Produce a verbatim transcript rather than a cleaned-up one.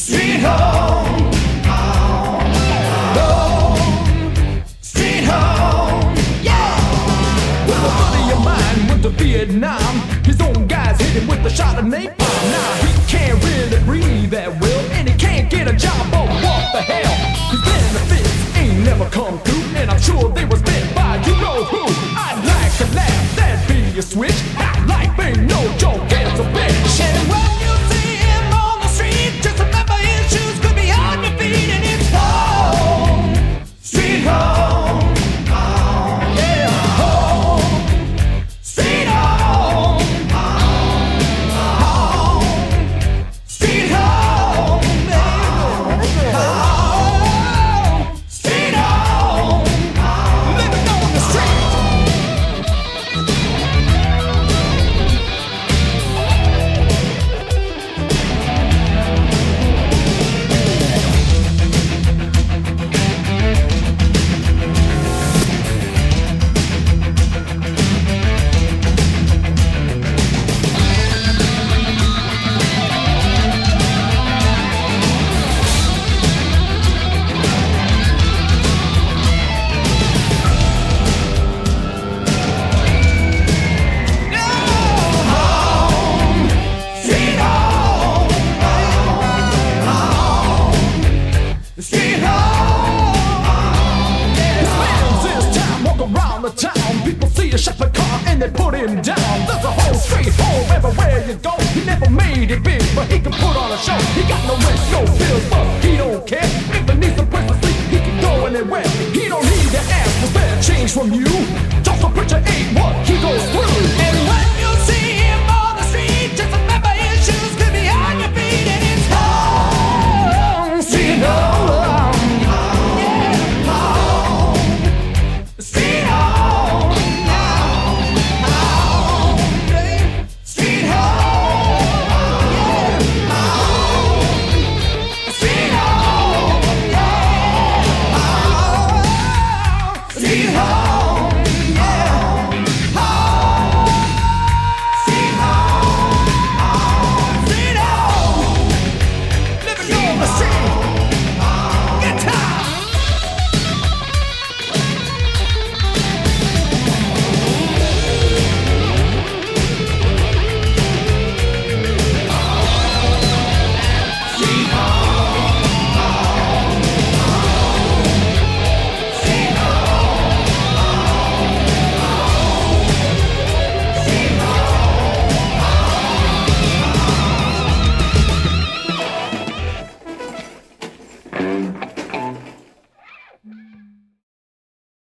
Street home, home, street home, yeah. Well, a buddy of mine went to Vietnam. His own guys hit him with a shot of napalm. Now he can't really breathe that well, and he can't get a job. Oh, what the hell? His benefits ain't never come through, and I'm sure they was spent by you know who. I'd like to laugh, that'd be a switch. Life ain't no joke, it's a bitch. And when you see him on the street, just remember his shoes could be on your feet, and it's home, street home, home, yeah, home, street home, home, home, street home, home, street home, living on the street. Street home, he spends his time walking around the town. People see a shopping cart and they put him down. There's a whole street home everywhere you go. He never made it big, but he can put on a show. He got no rent, no bills.